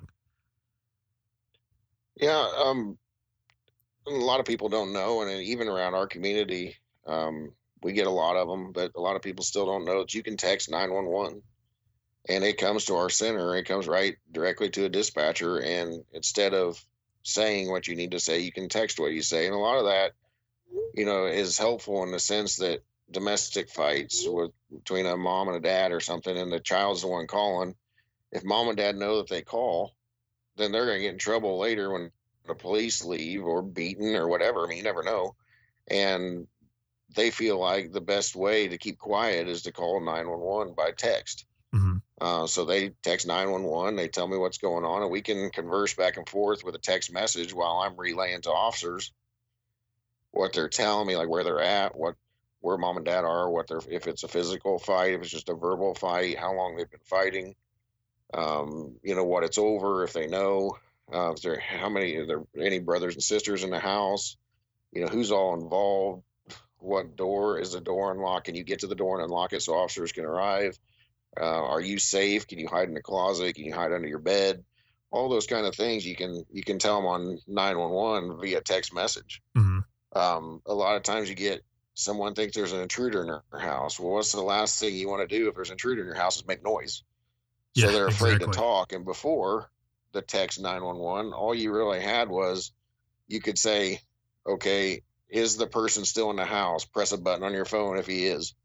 Yeah. Um, a lot of people don't know. And even around our community, um, we get a lot of them, but a lot of people still don't know that you can text nine one one and it comes to our center. It comes right directly to a dispatcher. And instead of saying what you need to say, you can text what you say. And a lot of that, you know, is helpful in the sense that domestic fights with between a mom and a dad or something, and the child's the one calling. If mom and dad know that they call, then they're going to get in trouble later when the police leave or beaten or whatever. I mean, you never know. And they feel like the best way to keep quiet is to call nine one one by text. Mm-hmm. Uh, so they text nine one one, they tell me what's going on, and we can converse back and forth with a text message while I'm relaying to officers what they're telling me, like where they're at, what, where mom and dad are, what they're, if it's a physical fight, if it's just a verbal fight, how long they've been fighting, um, you know, what it's over, if they know, uh, if there, how many, are there any brothers and sisters in the house, you know, who's all involved, what door is the door unlocked, can you get to the door and unlock it so officers can arrive, uh, are you safe, can you hide in the closet, can you hide under your bed, all those kind of things you can, you can tell them on nine one one via text message. Mm-hmm. Um, a lot of times you get someone thinks there's an intruder in their house. Well, what's the last thing you want to do if there's an intruder in your house is make noise. Yeah, so they're afraid exactly. to talk. And before the text nine one one, all you really had was you could say, okay, is the person still in the house? Press a button on your phone if he is.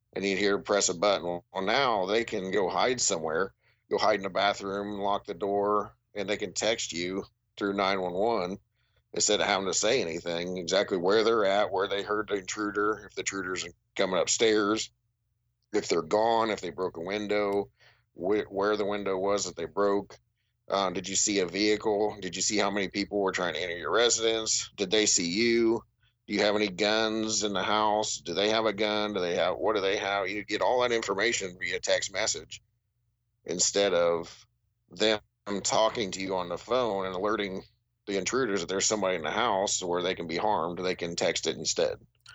and you'd hear press a button. Well, now they can go hide somewhere, go hide in the bathroom, lock the door, and they can text you through nine one one instead of having to say anything, exactly where they're at, where they heard the intruder, if the intruder's coming upstairs, if they're gone, if they broke a window, wh- where the window was that they broke. Um, did you see a vehicle? Did you see how many people were trying to enter your residence? Did they see you? Do you have any guns in the house? Do they have a gun? Do they have, what do they have? You get all that information via text message instead of them talking to you on the phone and alerting the intruders that there's somebody in the house where they can be harmed. They can text it instead.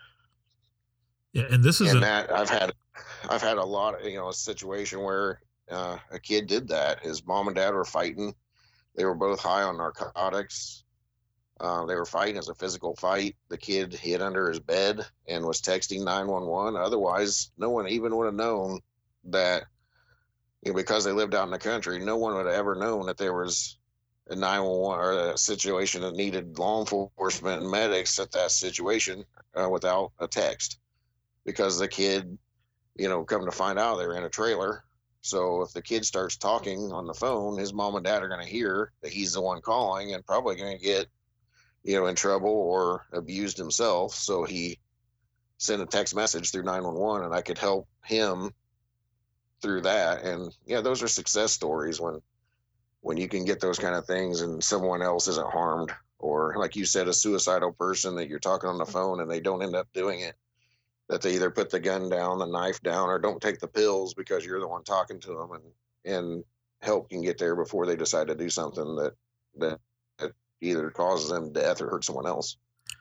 Yeah, and this is and a- that I've had, I've had a lot of, you know, a situation where uh, a kid did that. His mom and dad were fighting. They were both high on narcotics. Uh, they were fighting as a physical fight. The kid hid under his bed and was texting nine one one. Otherwise, no one even would have known that, you know, because they lived out in the country, no one would have ever known that there was a nine one one or a situation that needed law enforcement and medics at that situation uh, without a text. Because the kid, you know, come to find out they were in a trailer. So if the kid starts talking on the phone, his mom and dad are going to hear that he's the one calling and probably going to get, you know, in trouble or abused himself. So he sent a text message through nine one one, and I could help him through that. And yeah, those are success stories when, when you can get those kind of things and someone else isn't harmed, or like you said, a suicidal person that you're talking on the phone and they don't end up doing it, that they either put the gun down, the knife down, or don't take the pills because you're the one talking to them, and, and help can get there before they decide to do something that, that, that either causes them death or hurt someone else.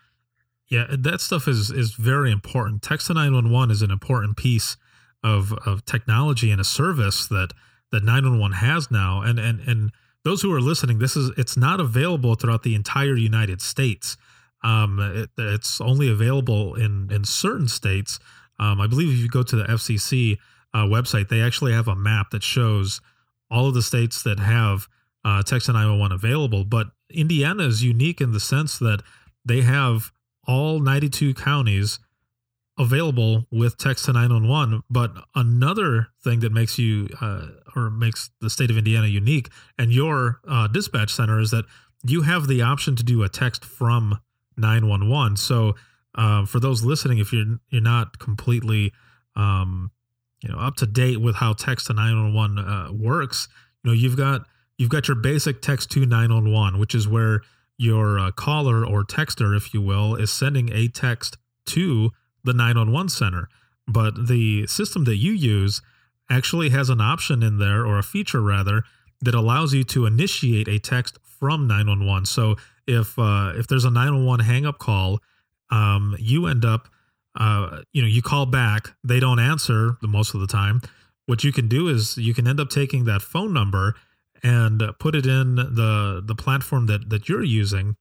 Yeah, that stuff is is very important. Text to nine one one is an important piece of of technology and a service that that nine one one has now. And and and those who are listening, this is it's not available throughout the entire United States. Um, it, it's only available in in certain states. Um, I believe if you go to the F C C uh, website, they actually have a map that shows all of the states that have uh, text to nine one one available. But Indiana is unique in the sense that they have all ninety-two counties available with text to nine one one. But another thing that makes you uh, or makes the state of Indiana unique and your uh, dispatch center is that you have the option to do a text from nine one one. So uh, for those listening, if you're you're not completely um, you know up to date with how text to nine one one uh, works, you know you've got you've got your basic text to nine one one, which is where your uh, caller or texter, if you will, is sending a text to the nine one one center. But the system that you use actually has an option in there, or a feature rather, that allows you to initiate a text from nine one one. So if uh, if there's a nine one one hang-up call, um, you end up, uh, you know, you call back, they don't answer the most of the time. What you can do is you can end up taking that phone number and put it in the the platform that that you're using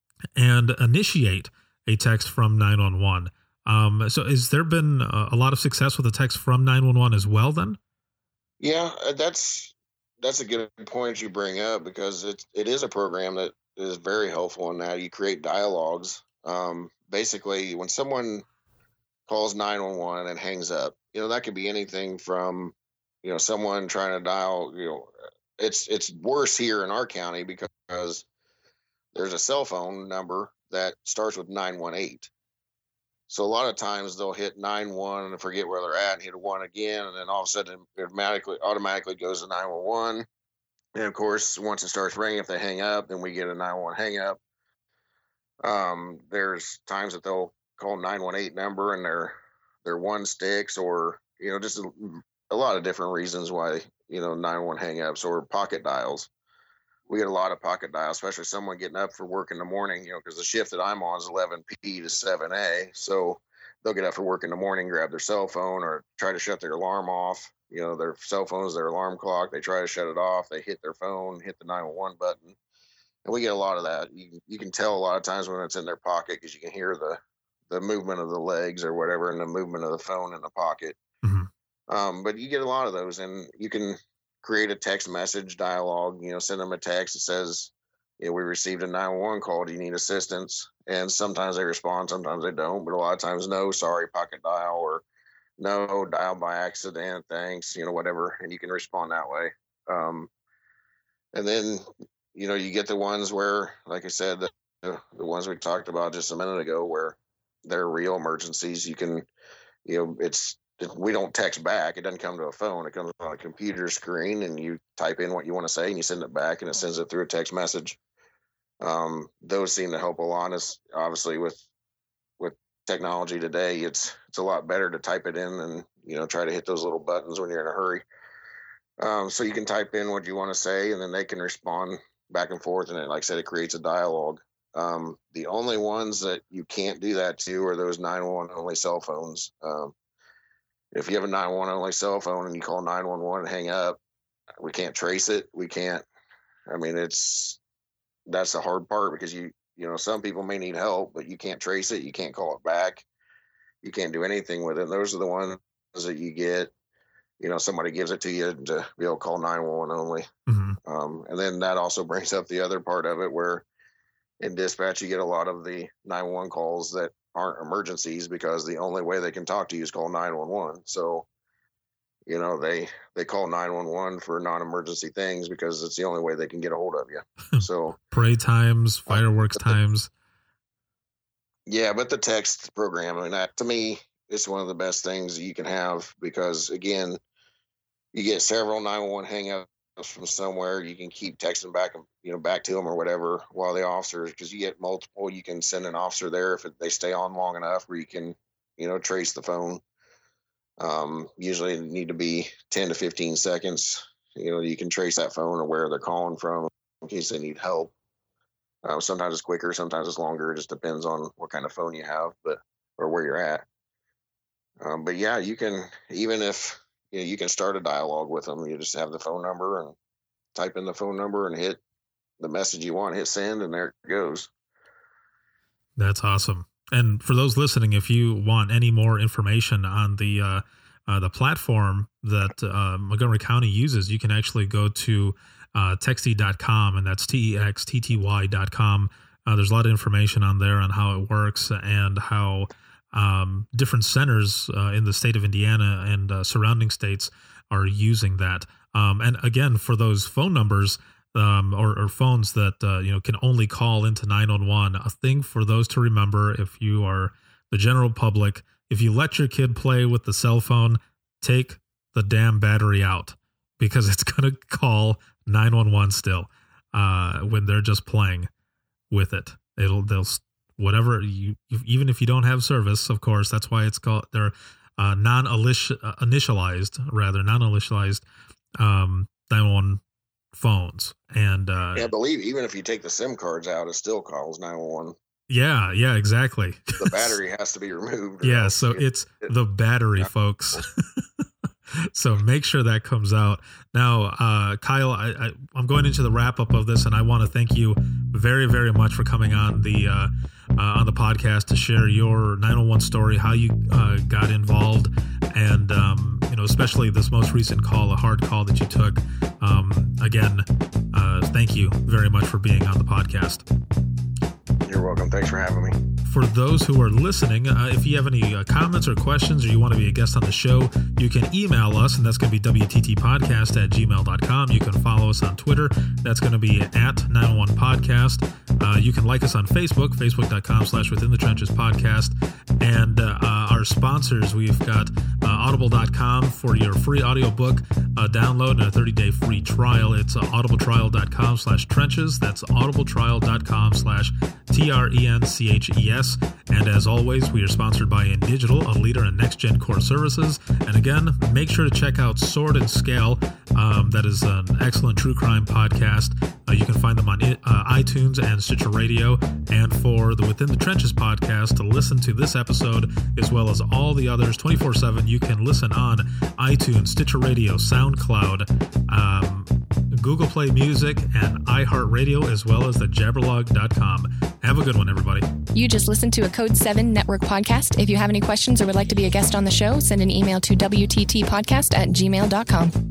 and initiate a text from nine one one. Um, so has there been a, a lot of success with the text from nine one one as well then? Yeah, that's that's a good point you bring up, because it it is a program that is very helpful in that you create dialogues. Um, basically, when someone calls nine one one and hangs up, you know, that could be anything from, you know, someone trying to dial, you know, it's it's worse here in our county because there's a cell phone number that starts with nine one eight. So a lot of times they'll hit nine one and forget where they're at and hit a one again, and then all of a sudden it automatically automatically goes to nine one one. And of course, once it starts ringing, if they hang up, then we get a nine one one hang up. Um, there's times that they'll call nine one eight number and their their one sticks, or you know, just a, a lot of different reasons why, you know, nine one one hang ups or pocket dials. We get a lot of pocket dials, especially someone getting up for work in the morning, you know, because the shift that I'm on is eleven p to seven a. So they'll get up for work in the morning, grab their cell phone or try to shut their alarm off. You know, their cell phone is their alarm clock. They try to shut it off. They hit their phone, hit the nine one one button. And we get a lot of that. You, you can tell a lot of times when it's in their pocket because you can hear the, the movement of the legs or whatever and the movement of the phone in the pocket. Mm-hmm. Um, but you get a lot of those, and you can create a text message dialogue, you know, send them a text that says, you know, we received a nine one one call. Do you need assistance? And sometimes they respond, sometimes they don't, but a lot of times, no, sorry, pocket dial, or no, dialed by accident, thanks, you know, whatever, and you can respond that way. Um, and then, you know, you get the ones where, like I said, the, the ones we talked about just a minute ago, where they're real emergencies. You can, you know, it's, we don't text back. It doesn't come to a phone. It comes on a computer screen, and you type in what you want to say and you send it back, and it sends it through a text message. Um, those seem to help a lot. As obviously with, with technology today, it's, it's a lot better to type it in and, you know, try to hit those little buttons when you're in a hurry. Um, so you can type in what you want to say, and then they can respond back and forth. And it, like I said, it creates a dialogue. Um, the only ones that you can't do that to are those nine one one only cell phones. Um, if you have a nine one one only cell phone and you call nine one one and hang up, we can't trace it. We can't, I mean, it's, that's the hard part, because you, you know, some people may need help, but you can't trace it. You can't call it back. You can't do anything with it. And those are the ones that you get, you know, somebody gives it to you to be able to call nine one one only. Mm-hmm. Um, and then that also brings up the other part of it, where in dispatch, you get a lot of the nine one one calls that aren't emergencies, because the only way they can talk to you is call nine one one. So, you know, they, they call nine one one for non-emergency things because it's the only way they can get a hold of you. So parade times, fireworks uh, times. The, yeah. But the text program, I mean, that, to me, it's one of the best things you can have, because again, you get several nine one one hang-ups from somewhere. You can keep texting back, you know, back to them or whatever, while the officers, because you get multiple, you can send an officer there if it, they stay on long enough, where you can, you know, trace the phone. Um, usually it need to be ten to fifteen seconds. You know, you can trace that phone or where they're calling from in case they need help. Uh, sometimes it's quicker, sometimes it's longer. It just depends on what kind of phone you have, but, or where you're at. Um, but yeah, you can, even if, you know, you can start a dialogue with them. You just have the phone number and type in the phone number and hit the message you want, hit send, and there it goes. That's awesome. And for those listening, if you want any more information on the uh, uh, the platform that uh, Montgomery County uses, you can actually go to uh, texty dot com, and that's T E X T T Y dot com. Uh, there's a lot of information on there on how it works and how um, different centers uh, in the state of Indiana and uh, surrounding states are using that. Um, and again, for those phone numbers, Um, or, or phones that, uh, you know, can only call into nine one one. A thing for those to remember, if you are the general public, if you let your kid play with the cell phone, take the damn battery out, because it's going to call nine one one still uh, when they're just playing with it. It'll, they'll, whatever you, even if you don't have service, of course, that's why it's called, they're uh, non-initialized, rather non-initialized um, nine one one phones. And uh yeah, I believe even if you take the SIM cards out, it still calls nine one one. Yeah, yeah, exactly. The battery has to be removed. Yeah, so it, it's it, the battery, yeah. folks. So make sure that comes out. Now, uh, Kyle, I, I, I'm going into the wrap up of this, and I want to thank you very, very much for coming on the uh, uh, on the podcast to share your nine one one story, how you uh, got involved, and um, you know, especially this most recent call, a hard call that you took. Um, again, uh, thank you very much for being on the podcast. You're welcome. Thanks for having me. For those who are listening, uh, if you have any uh, comments or questions, or you want to be a guest on the show, you can email us, and that's going to be W T T podcast at gmail dot com. You can follow us on Twitter. That's going to be at nine one one podcast. Uh, you can like us on Facebook, facebook dot com slash within the trenches podcast. And uh, uh, our sponsors, we've got uh, audible dot com for your free audiobook uh, download and a thirty day free trial. It's uh, audible trial dot com slash trenches. That's audible trial dot com slash T R E N C H E S. And as always, we are sponsored by InDigital, a leader in next-gen core services. And again, make sure to check out Sword and Scale. Um, that is an excellent true crime podcast. Uh, you can find them on uh, iTunes and Stitcher Radio. And for the Within the Trenches podcast, to listen to this episode, as well as all the others twenty-four seven, you can listen on iTunes, Stitcher Radio, SoundCloud, um, Google Play Music, and iHeartRadio, as well as the jabberlog dot com. Have a good one, everybody. You just listened to a Code seven Network podcast. If you have any questions or would like to be a guest on the show, send an email to W T T podcast at gmail dot com.